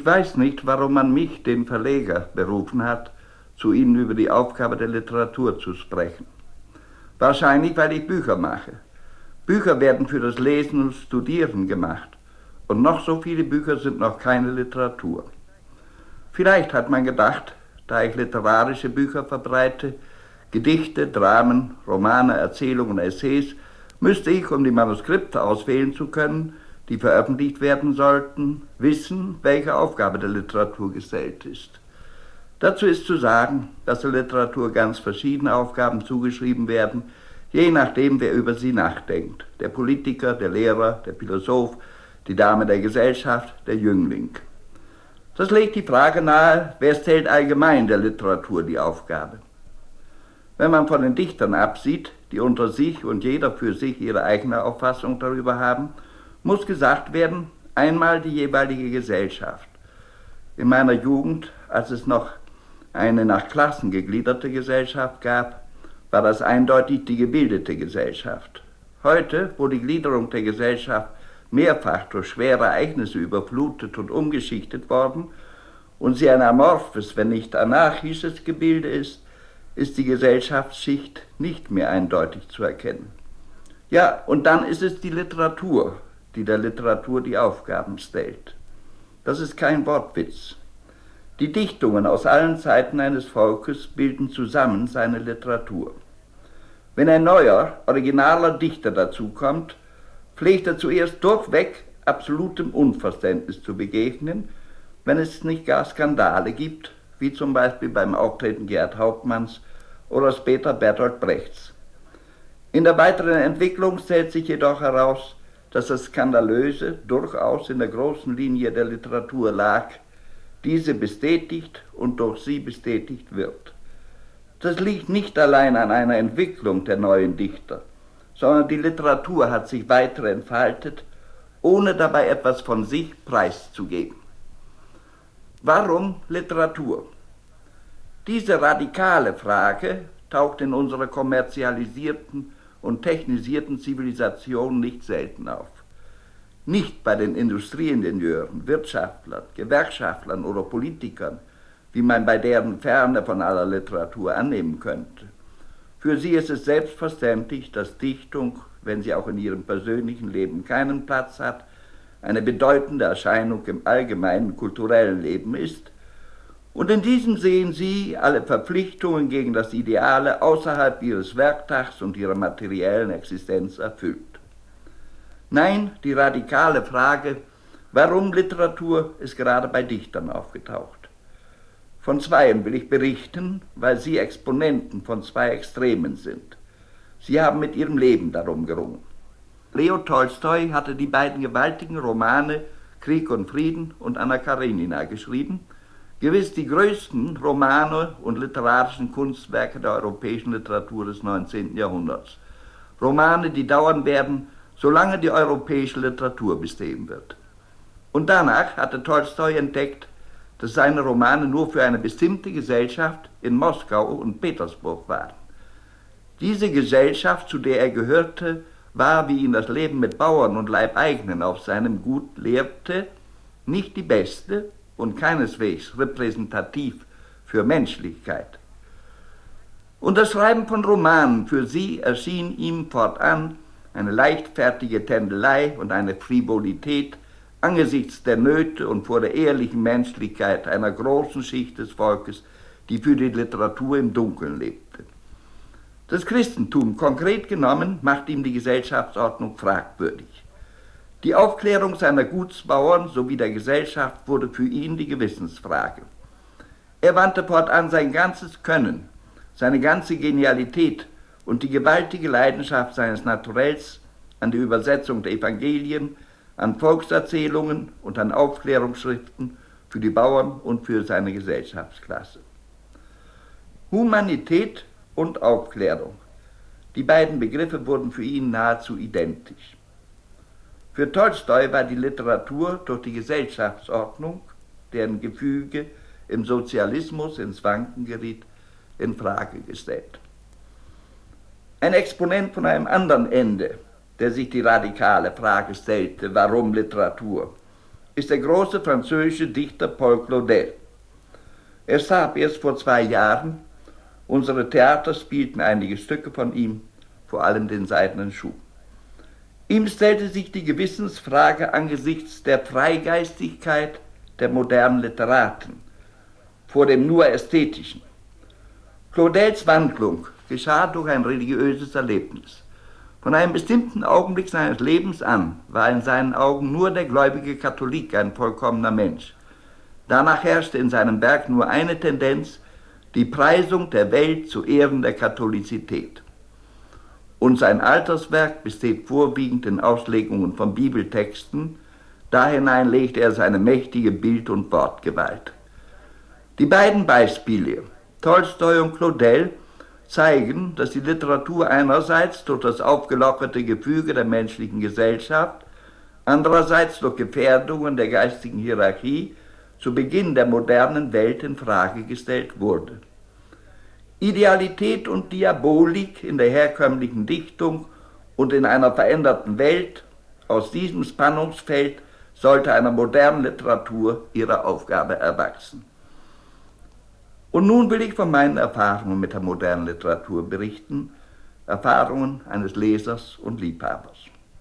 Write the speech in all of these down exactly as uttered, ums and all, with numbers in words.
Ich weiß nicht, warum man mich, den Verleger, berufen hat, zu Ihnen über die Aufgabe der Literatur zu sprechen. Wahrscheinlich, weil ich Bücher mache. Bücher werden für das Lesen und Studieren gemacht. Und noch so viele Bücher sind noch keine Literatur. Vielleicht hat man gedacht, da ich literarische Bücher verbreite, Gedichte, Dramen, Romane, Erzählungen, Essays, müsste ich, um die Manuskripte auswählen zu können, die veröffentlicht werden sollten, wissen, welche Aufgabe der Literatur gestellt ist. Dazu ist zu sagen, dass der Literatur ganz verschiedene Aufgaben zugeschrieben werden, je nachdem, wer über sie nachdenkt. Der Politiker, der Lehrer, der Philosoph, die Dame der Gesellschaft, der Jüngling. Das legt die Frage nahe, wer stellt allgemein der Literatur die Aufgabe? Wenn man von den Dichtern absieht, die unter sich und jeder für sich ihre eigene Auffassung darüber haben, muss gesagt werden, einmal die jeweilige Gesellschaft. In meiner Jugend, als es noch eine nach Klassen gegliederte Gesellschaft gab, war das eindeutig die gebildete Gesellschaft. Heute, wo die Gliederung der Gesellschaft mehrfach durch schwere Ereignisse überflutet und umgeschichtet worden und sie ein amorphes, wenn nicht anarchisches Gebilde ist, ist die Gesellschaftsschicht nicht mehr eindeutig zu erkennen. Ja, und dann ist es die Literatur, die der Literatur die Aufgaben stellt. Das ist kein Wortwitz. Die Dichtungen aus allen Zeiten eines Volkes bilden zusammen seine Literatur. Wenn ein neuer, originaler Dichter dazukommt, pflegt er zuerst durchweg absolutem Unverständnis zu begegnen, wenn es nicht gar Skandale gibt, wie zum Beispiel beim Auftreten Gerhard Hauptmanns oder später Bertolt Brechts. In der weiteren Entwicklung stellt sich jedoch heraus, dass das Skandalöse durchaus in der großen Linie der Literatur lag, diese bestätigt und durch sie bestätigt wird. Das liegt nicht allein an einer Entwicklung der neuen Dichter, sondern die Literatur hat sich weiter entfaltet, ohne dabei etwas von sich preiszugeben. Warum Literatur? Diese radikale Frage taucht in unserer kommerzialisierten und technisierten Zivilisation nicht selten auf. Nicht bei den Industrieingenieuren, Wirtschaftlern, Gewerkschaftlern oder Politikern, wie man bei deren Ferne von aller Literatur annehmen könnte. Für sie ist es selbstverständlich, dass Dichtung, wenn sie auch in ihrem persönlichen Leben keinen Platz hat, eine bedeutende Erscheinung im allgemeinen kulturellen Leben ist. Und in diesem sehen sie alle Verpflichtungen gegen das Ideale außerhalb ihres Werktags und ihrer materiellen Existenz erfüllt. Nein, die radikale Frage, warum Literatur, ist gerade bei Dichtern aufgetaucht. Von zweien will ich berichten, weil sie Exponenten von zwei Extremen sind. Sie haben mit ihrem Leben darum gerungen. Leo Tolstoi hatte die beiden gewaltigen Romane Krieg und Frieden und Anna Karenina geschrieben, gewiss die größten Romane und literarischen Kunstwerke der europäischen Literatur des neunzehnten Jahrhunderts. Romane, die dauern werden, solange die europäische Literatur bestehen wird. Und danach hatte Tolstoi entdeckt, dass seine Romane nur für eine bestimmte Gesellschaft in Moskau und Petersburg waren. Diese Gesellschaft, zu der er gehörte, war, wie ihn das Leben mit Bauern und Leibeigenen auf seinem Gut lehrte, nicht die beste und keineswegs repräsentativ für Menschlichkeit. Und das Schreiben von Romanen für sie erschien ihm fortan eine leichtfertige Tändelei und eine Frivolität angesichts der Nöte und vor der ehrlichen Menschlichkeit einer großen Schicht des Volkes, die für die Literatur im Dunkeln lebte. Das Christentum, konkret genommen, macht ihm die Gesellschaftsordnung fragwürdig. Die Aufklärung seiner Gutsbauern sowie der Gesellschaft wurde für ihn die Gewissensfrage. Er wandte fortan sein ganzes Können, seine ganze Genialität und die gewaltige Leidenschaft seines Naturells an die Übersetzung der Evangelien, an Volkserzählungen und an Aufklärungsschriften für die Bauern und für seine Gesellschaftsklasse. Humanität und Aufklärung. Die beiden Begriffe wurden für ihn nahezu identisch. Für Tolstoi war die Literatur durch die Gesellschaftsordnung, deren Gefüge im Sozialismus ins Wanken geriet, in Frage gestellt. Ein Exponent von einem anderen Ende, der sich die radikale Frage stellte, warum Literatur, ist der große französische Dichter Paul Claudel. Er starb erst vor zwei Jahren. Unsere Theater spielten einige Stücke von ihm, vor allem den Seidenen Schuh. Ihm stellte sich die Gewissensfrage angesichts der Freigeistigkeit der modernen Literaten vor dem nur Ästhetischen. Claudels Wandlung geschah durch ein religiöses Erlebnis. Von einem bestimmten Augenblick seines Lebens an war in seinen Augen nur der gläubige Katholik ein vollkommener Mensch. Danach herrschte in seinem Werk nur eine Tendenz, die Preisung der Welt zu Ehren der Katholizität. Und sein Alterswerk besteht vorwiegend in Auslegungen von Bibeltexten, da hinein legte er seine mächtige Bild- und Wortgewalt. Die beiden Beispiele, Tolstoi und Claudel, zeigen, dass die Literatur einerseits durch das aufgelockerte Gefüge der menschlichen Gesellschaft, andererseits durch Gefährdungen der geistigen Hierarchie zu Beginn der modernen Welt in Frage gestellt wurde. Idealität und Diabolik in der herkömmlichen Dichtung und in einer veränderten Welt, aus diesem Spannungsfeld sollte einer modernen Literatur ihre Aufgabe erwachsen. Und nun will ich von meinen Erfahrungen mit der modernen Literatur berichten, Erfahrungen eines Lesers und Liebhabers.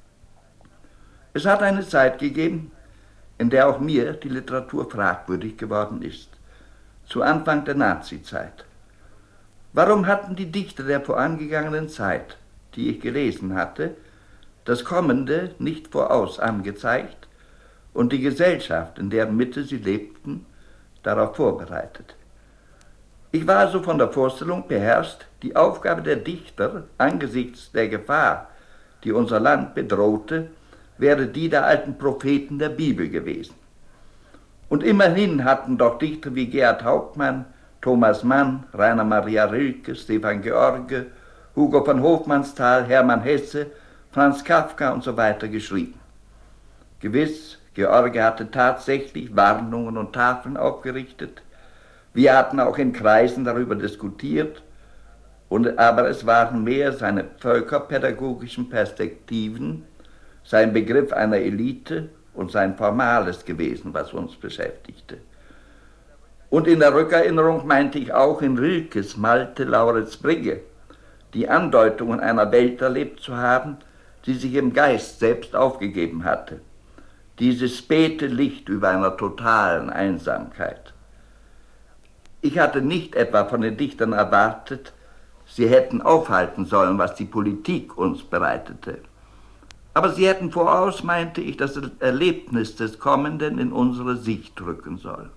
Es hat eine Zeit gegeben, in der auch mir die Literatur fragwürdig geworden ist, zu Anfang der Nazizeit. Warum hatten die Dichter der vorangegangenen Zeit, die ich gelesen hatte, das Kommende nicht voraus angezeigt und die Gesellschaft, in deren Mitte sie lebten, darauf vorbereitet? Ich war so von der Vorstellung beherrscht, die Aufgabe der Dichter angesichts der Gefahr, die unser Land bedrohte, wäre die der alten Propheten der Bibel gewesen. Und immerhin hatten doch Dichter wie Gerhard Hauptmann, Thomas Mann, Rainer Maria Rilke, Stefan George, Hugo von Hofmannsthal, Hermann Hesse, Franz Kafka und so weiter geschrieben. Gewiss, George hatte tatsächlich Warnungen und Tafeln aufgerichtet. Wir hatten auch in Kreisen darüber diskutiert, und, aber es waren mehr seine völkerpädagogischen Perspektiven, sein Begriff einer Elite und sein Formales gewesen, was uns beschäftigte. Und in der Rückerinnerung meinte ich auch in Rilkes Malte Lauritz Brigge die Andeutungen einer Welt erlebt zu haben, die sich im Geist selbst aufgegeben hatte. Dieses späte Licht über einer totalen Einsamkeit. Ich hatte nicht etwa von den Dichtern erwartet, sie hätten aufhalten sollen, was die Politik uns bereitete. Aber sie hätten voraus, meinte ich, das Erlebnis des Kommenden in unsere Sicht rücken sollen.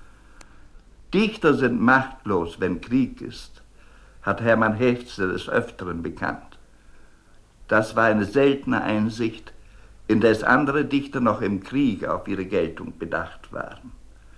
Dichter sind machtlos, wenn Krieg ist, hat Hermann Hesse des Öfteren bekannt. Das war eine seltene Einsicht, indes andere Dichter noch im Krieg auf ihre Geltung bedacht waren.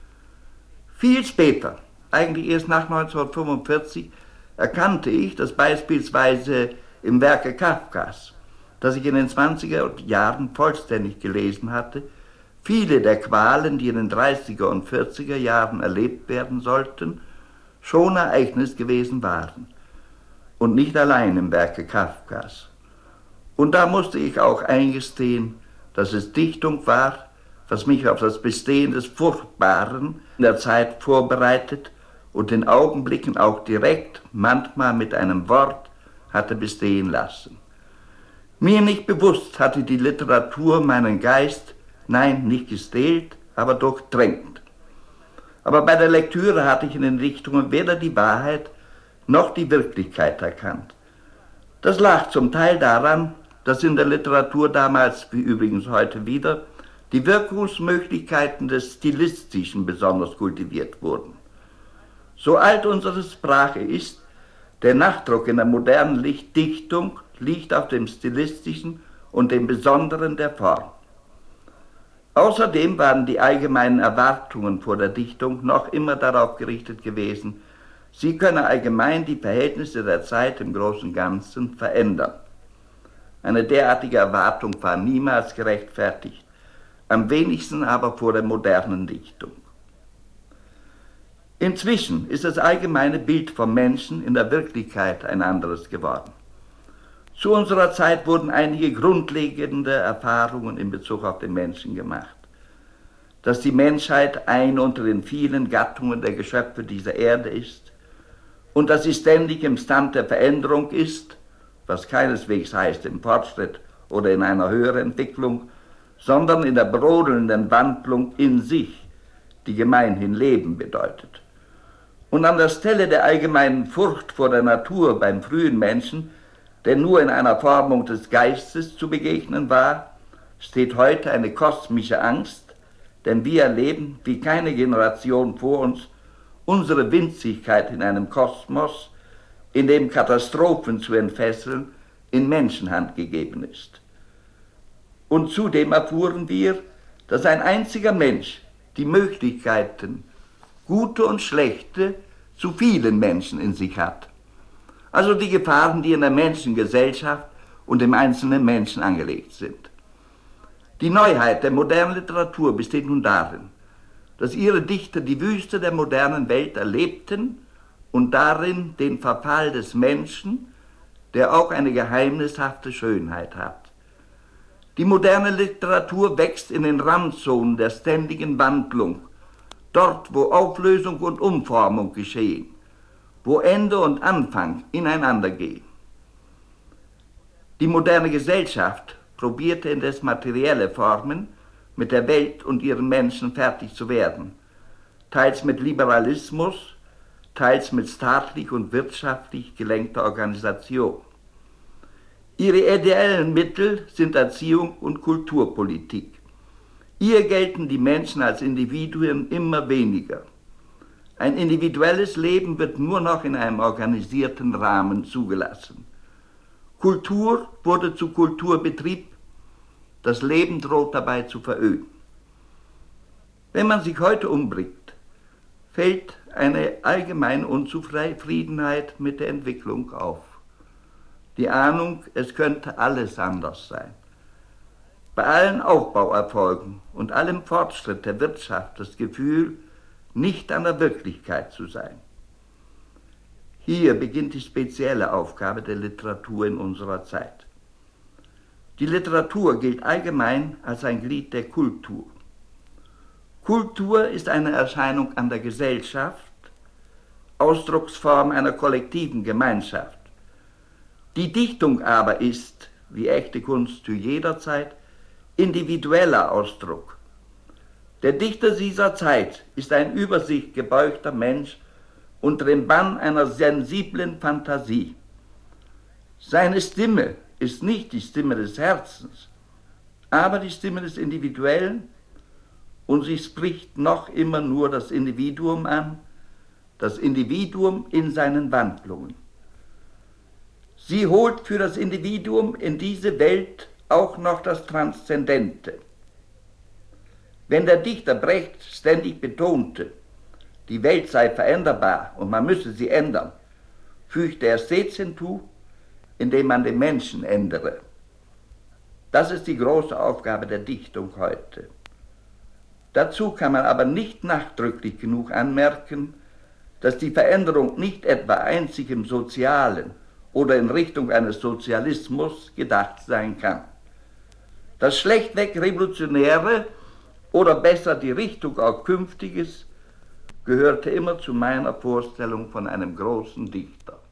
Viel später, eigentlich erst nach neunzehnhundertfünfundvierzig, erkannte ich, dass beispielsweise im Werke Kafkas, das ich in den zwanziger Jahren vollständig gelesen hatte, viele der Qualen, die in den dreißiger und vierziger Jahren erlebt werden sollten, schon Ereignis gewesen waren. Und nicht allein im Werke Kafkas. Und da musste ich auch eingestehen, dass es Dichtung war, was mich auf das Bestehen des Furchtbaren in der Zeit vorbereitet und in Augenblicken auch direkt, manchmal mit einem Wort, hatte bestehen lassen. Mir nicht bewusst hatte die Literatur meinen Geist, nein, nicht gestählt, aber durchdrängt. Aber bei der Lektüre hatte ich in den Dichtungen weder die Wahrheit noch die Wirklichkeit erkannt. Das lag zum Teil daran, dass in der Literatur damals, wie übrigens heute wieder, die Wirkungsmöglichkeiten des Stilistischen besonders kultiviert wurden. So alt unsere Sprache ist, der Nachdruck in der modernen Dichtung liegt auf dem Stilistischen und dem Besonderen der Form. Außerdem waren die allgemeinen Erwartungen vor der Dichtung noch immer darauf gerichtet gewesen, sie könne allgemein die Verhältnisse der Zeit im Großen und Ganzen verändern. Eine derartige Erwartung war niemals gerechtfertigt, am wenigsten aber vor der modernen Dichtung. Inzwischen ist das allgemeine Bild vom Menschen in der Wirklichkeit ein anderes geworden. Zu unserer Zeit wurden einige grundlegende Erfahrungen in Bezug auf den Menschen gemacht. dass die Menschheit eine unter den vielen Gattungen der Geschöpfe dieser Erde ist und dass sie ständig im Stand der Veränderung ist, was keineswegs heißt im Fortschritt oder in einer höheren Entwicklung, sondern in der brodelnden Wandlung in sich, die gemeinhin Leben bedeutet. Und an der Stelle der allgemeinen Furcht vor der Natur beim frühen Menschen, der nur in einer Formung des Geistes zu begegnen war, steht heute eine kosmische Angst, denn wir erleben, wie keine Generation vor uns, unsere Winzigkeit in einem Kosmos, in dem Katastrophen zu entfesseln, in Menschenhand gegeben ist. Und zudem erfuhren wir, dass ein einziger Mensch die Möglichkeiten, gute und schlechte, zu vielen Menschen in sich hat. Also die Gefahren, die in der Menschengesellschaft und im einzelnen Menschen angelegt sind. Die Neuheit der modernen Literatur besteht nun darin, dass ihre Dichter die Wüste der modernen Welt erlebten und darin den Verfall des Menschen, der auch eine geheimnishafte Schönheit hat. Die moderne Literatur wächst in den Randzonen der ständigen Wandlung, dort, wo Auflösung und Umformung geschehen, wo Ende und Anfang ineinander gehen. Die moderne Gesellschaft probierte indes materielle Formen, mit der Welt und ihren Menschen fertig zu werden, teils mit Liberalismus, teils mit staatlich und wirtschaftlich gelenkter Organisation. Ihre ideellen Mittel sind Erziehung und Kulturpolitik. Hier gelten die Menschen als Individuen immer weniger. Ein individuelles Leben wird nur noch in einem organisierten Rahmen zugelassen. Kultur wurde zu Kulturbetrieb, das Leben droht dabei zu veröden. Wenn man sich heute umblickt, fällt eine allgemeine Unzufriedenheit mit der Entwicklung auf. Die Ahnung, es könnte alles anders sein. Bei allen Aufbauerfolgen und allem Fortschritt der Wirtschaft das Gefühl, nicht an der Wirklichkeit zu sein. Hier beginnt die spezielle Aufgabe der Literatur in unserer Zeit. Die Literatur gilt allgemein als ein Glied der Kultur. Kultur ist eine Erscheinung an der Gesellschaft, Ausdrucksform einer kollektiven Gemeinschaft. Die Dichtung aber ist, wie echte Kunst zu jeder Zeit, individueller Ausdruck. Der Dichter dieser Zeit ist ein über sich gebeugter Mensch unter dem Bann einer sensiblen Fantasie. Seine Stimme ist nicht die Stimme des Herzens, aber die Stimme des Individuellen, und sie spricht noch immer nur das Individuum an, das Individuum in seinen Wandlungen. Sie holt für das Individuum in diese Welt auch noch das Transzendente. Wenn der Dichter Brecht ständig betonte, die Welt sei veränderbar und man müsse sie ändern, fügte er stets hinzu, indem man den Menschen ändere. Das ist die große Aufgabe der Dichtung heute. Dazu kann man aber nicht nachdrücklich genug anmerken, dass die Veränderung nicht etwa einzig im Sozialen oder in Richtung eines Sozialismus gedacht sein kann. Das schlechtweg Revolutionäre oder besser die Richtung auf Künftiges gehörte immer zu meiner Vorstellung von einem großen Dichter.